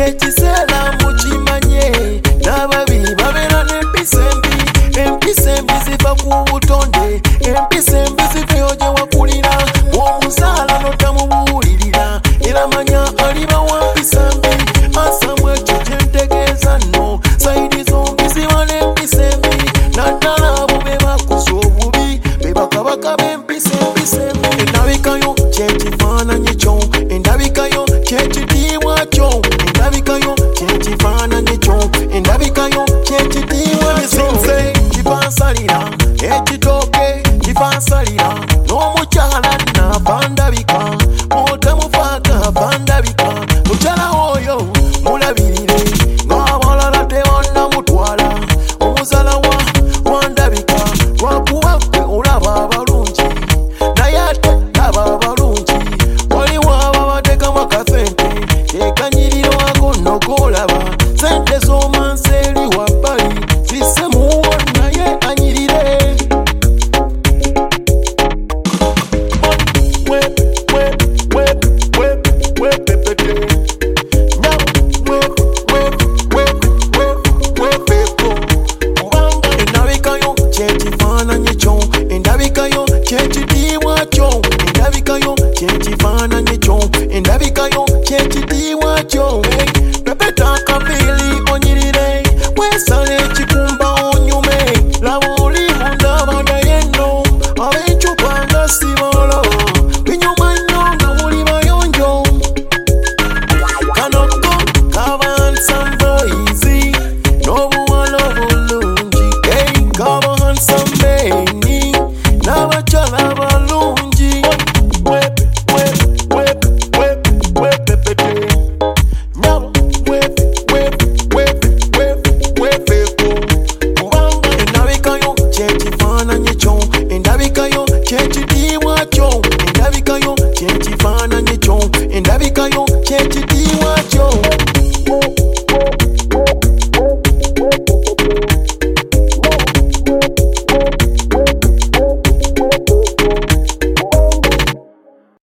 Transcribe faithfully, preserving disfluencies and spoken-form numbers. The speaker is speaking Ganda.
ekiseera mukimanye n'ababi babeera n'empisa embi. Empisa embi ziva ku butonde, empisa embi zivayo gye wakulira. Omuzaala n'otamubuulirira era manya aliba wa mpisa mbi. Asamu ekyo kye ntegeeza nno, sayidi zombi ziba n'empisa embi. Naddala abo be bakoze obubi be bakabaka b'empisa empisa embi. Endabikayo ky'ekifaananyi kyo, endabikayo ky'ekitiibwa kyo, endabikayo ky'ekifaananyi kyo, endabikayo ky'ekitiibwa bisinze. Kifansalira ekitooke kifansalira n'omukyala nnaava ndabika, otamufaaka bandabika. Mukyala oyo mulabirire ng'abalala tebannamutwala. Omuzala wa wandabika lwakuba gwe olaba abalungi naye ate laba abalungi. Waliwo ababateekamu akasente kekanyirirwako nnokoolaba, sente z'omansi eri wabbali zisse muwo naye anyirire. Endabikayo ky'ekifaananyi kyo, endabikayo ky'ekitiibwa kyo, endabikayo ky'ekifaananyi kyo, endabikayo ky'ekitiibwa kyo.